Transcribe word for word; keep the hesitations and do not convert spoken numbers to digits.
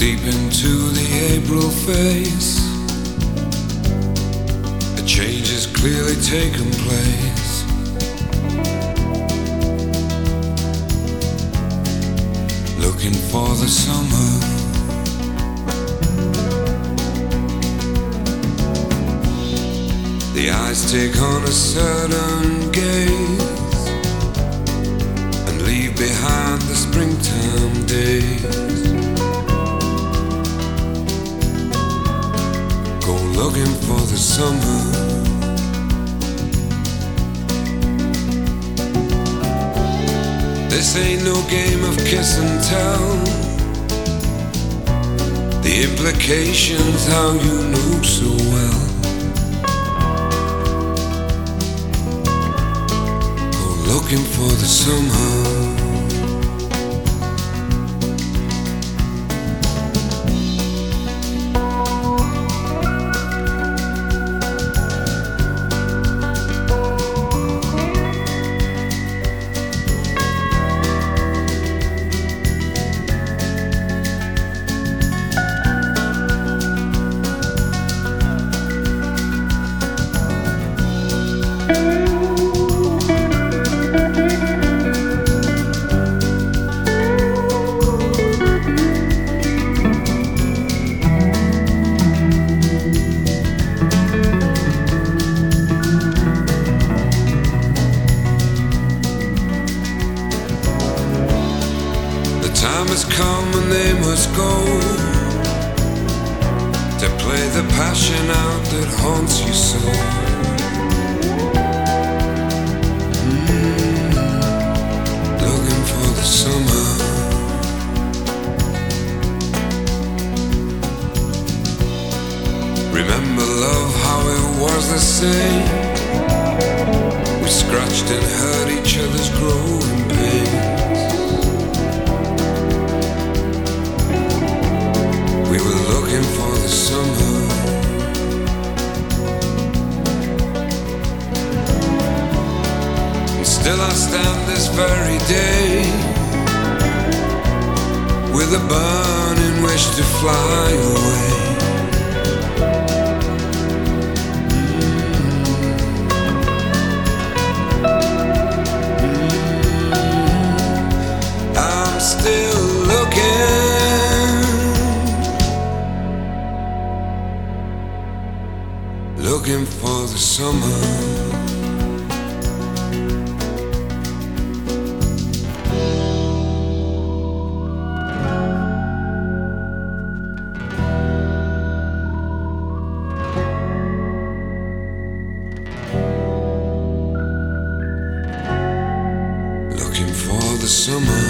deep into the April phase. A change has clearly taken place. Looking for the summer. The eyes take on a certain gaze and leave behind the springtime days. Go looking for the summer. This ain't no game of kiss and tell. The implications how you know so well. Looking for the summer. Time has come and they must go to play the passion out that haunts you so. Mm, looking for the summer. Remember love, how it was the same. We scratched and hurt each other's growing pains. We were looking for the summer. And still I stand this very day with a burning wish to fly away. Mm-hmm. I'm still looking. Looking for the summer. Looking for the summer.